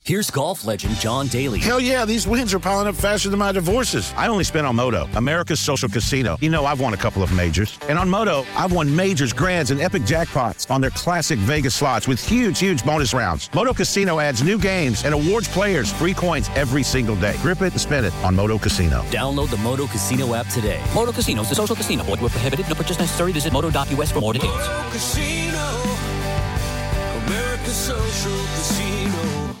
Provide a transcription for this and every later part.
Here's golf legend John Daly. Hell yeah, these wins are piling up faster than my divorces. I only spent on Moto, America's social casino. You know, I've won a couple of majors. And on Moto, I've won majors, grands, and epic jackpots on their classic Vegas slots with huge bonus rounds. Moto Casino adds new games and awards players free coins every single day. Grip it and spin it on Moto Casino. Download the Moto Casino app today. Moto Casino is a social casino. Void where prohibited. No purchase necessary. Visit moto.us for more details. Moto Casino, America's social casino.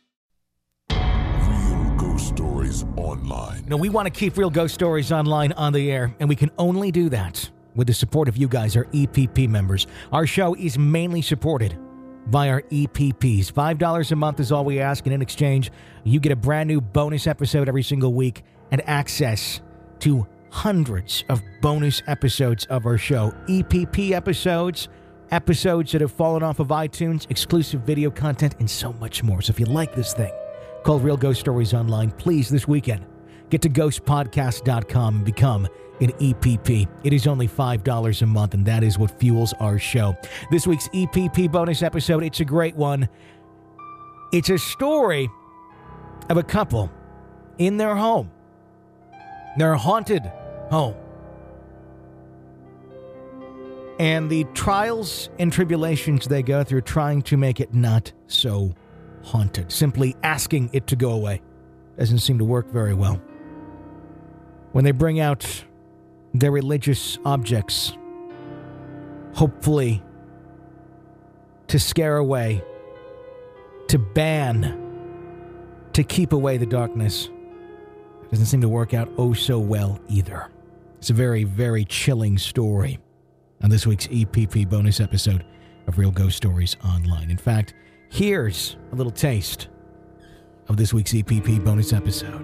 Stories Online. You know, we want to keep Real Ghost Stories Online on the air, and we can only do that with the support of you guys, our EPP members. Our show is mainly supported by our EPPs. $5 a month is all we ask, and in exchange, you get a brand new bonus episode every single week and access to hundreds of bonus episodes of our show. EPP episodes, episodes that have fallen off of iTunes, exclusive video content, and so much more. So if you like this thing, called Real Ghost Stories Online, please, this weekend, get to ghostpodcast.com and become an EPP. It is only $5 a month, and that is what fuels our show. This week's EPP bonus episode, it's a great one. It's a story of a couple in their home, their haunted home, and the trials and tribulations they go through trying to make it not so haunted. Simply asking it to go away doesn't seem to work very well. When they bring out their religious objects, hopefully to scare away, to ban, to keep away the darkness, it doesn't seem to work out oh so well either. It's a very, very chilling story on this week's EPP bonus episode of Real Ghost Stories Online. In fact, here's a little taste of this week's EPP bonus episode.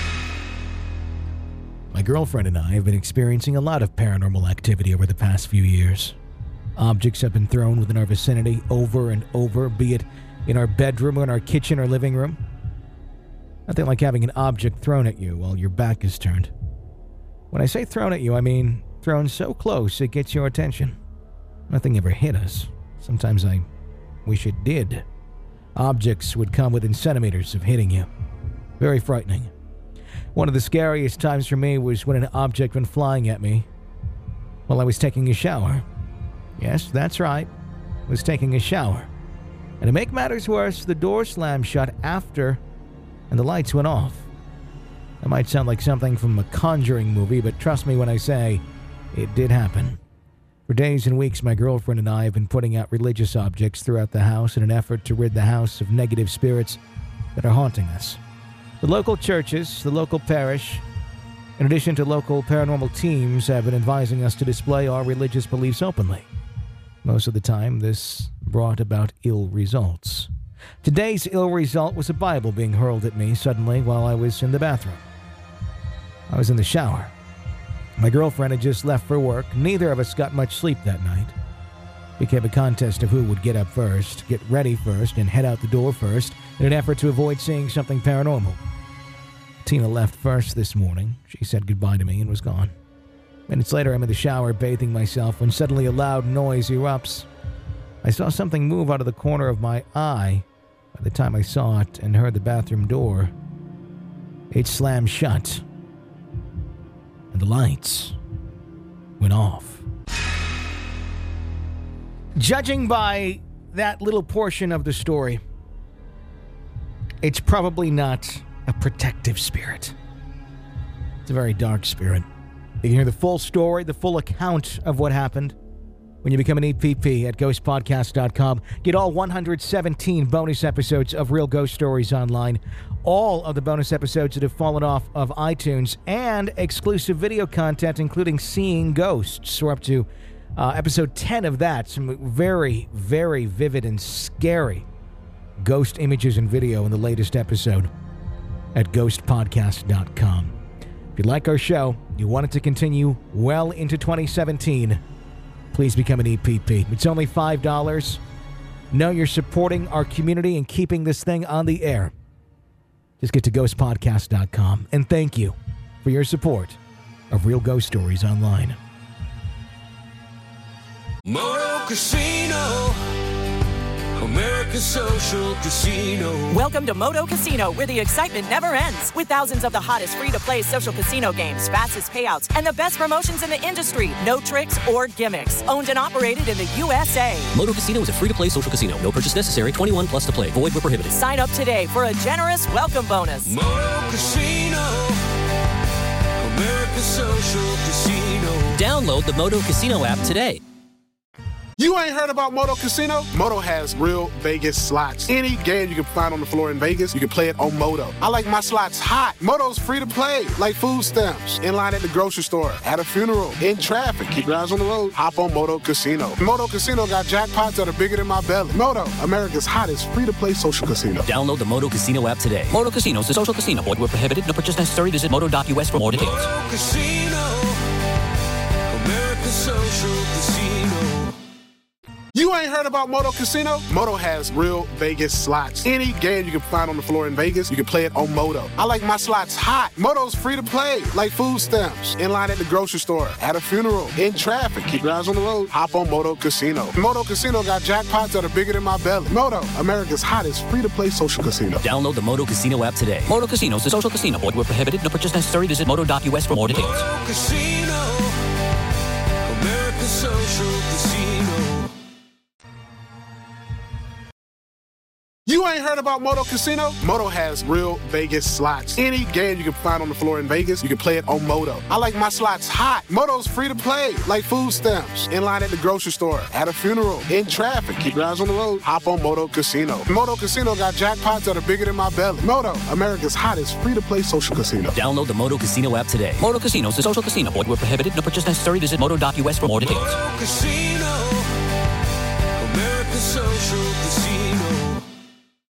My girlfriend and I have been experiencing a lot of paranormal activity over the past few years. Objects have been thrown within our vicinity over and over, be it in our bedroom or in our kitchen or living room. Nothing like having an object thrown at you while your back is turned. When I say thrown at you, I mean thrown so close it gets your attention. Nothing ever hit us. Sometimes I wish it did. Objects would come within centimeters of hitting you. Very frightening. One of the scariest times for me was when an object went flying at me while I was taking a shower. Yes, that's right. I was taking a shower. And to make matters worse, the door slammed shut after and the lights went off. That might sound like something from a Conjuring movie, but trust me when I say it did happen. For days and weeks, my girlfriend and I have been putting out religious objects throughout the house in an effort to rid the house of negative spirits that are haunting us. The local churches, the local parish, in addition to local paranormal teams, have been advising us to display our religious beliefs openly. Most of the time, this brought about ill results. Today's ill result was a Bible being hurled at me suddenly while I was in the bathroom. I was in the shower. My girlfriend had just left for work. Neither of us got much sleep that night. It became a contest of who would get up first, get ready first, and head out the door first in an effort to avoid seeing something paranormal. Tina left first this morning. She said goodbye to me and was gone. Minutes later, I'm in the shower bathing myself when suddenly a loud noise erupts. I saw something move out of the corner of my eye. By the time I saw it and heard the bathroom door, it slammed shut, and the lights went off. Judging by that little portion of the story, it's probably not a protective spirit. It's a very dark spirit. You can hear the full story, the full account of what happened when you become an EPP at ghostpodcast.com. Get all 117 bonus episodes of Real Ghost Stories Online, all of the bonus episodes that have fallen off of iTunes, and exclusive video content, including Seeing Ghosts. We're up to episode 10 of that. Some very, very vivid and scary ghost images and video in the latest episode at ghostpodcast.com. If you like our show, you want it to continue well into 2017, please become an EPP. It's only $5. Know you're supporting our community and keeping this thing on the air. Just get to ghostpodcast.com, and thank you for your support of Real Ghost Stories Online. Moto Casino, America's Social Casino. Welcome to Moto Casino, where the excitement never ends. With thousands of the hottest free-to-play social casino games, fastest payouts, and the best promotions in the industry. No tricks or gimmicks. Owned and operated in the USA. Moto Casino is a free-to-play social casino. No purchase necessary. 21 plus to play. Void where prohibited. Sign up today for a generous welcome bonus. Moto Casino. America's Social Casino. Download the Moto Casino app today. You ain't heard about Moto Casino? Moto has real Vegas slots. Any game you can find on the floor in Vegas, you can play it on Moto. I like my slots hot. Moto's free to play, like food stamps. In line at the grocery store, at a funeral, in traffic. Keep your eyes on the road. Hop on Moto Casino. Moto Casino got jackpots that are bigger than my belly. Moto, America's hottest free-to-play social casino. Download the Moto Casino app today. Moto Casino is a social casino. Void where prohibited. No purchase necessary. Visit moto.us for more details. Moto Casino. America's Social Casino. You ain't heard about Moto Casino? Moto has real Vegas slots. Any game you can find on the floor in Vegas, you can play it on Moto. I like my slots hot. Moto's free to play, like food stamps. In line at the grocery store, at a funeral, in traffic. Keep your eyes on the road. Hop on Moto Casino. Moto Casino got jackpots that are bigger than my belly. Moto, America's hottest free-to-play social casino. Download the Moto Casino app today. Moto Casino is a social casino. Void where prohibited. No purchase necessary. Visit moto.us for more details. Moto Casino. America's Social Casino. You ain't heard about Moto Casino? Moto has real Vegas slots. Any game you can find on the floor in Vegas, you can play it on Moto. I like my slots hot. Moto's free to play, like food stamps. In line at the grocery store, at a funeral, in traffic. Keep your eyes on the road. Hop on Moto Casino. Moto Casino got jackpots that are bigger than my belly. Moto, America's hottest free-to-play social casino. Download the Moto Casino app today. Moto Casino is a social casino. Void where prohibited. No purchase necessary. Visit moto.us for more details. Moto Casino. America's Social Casino.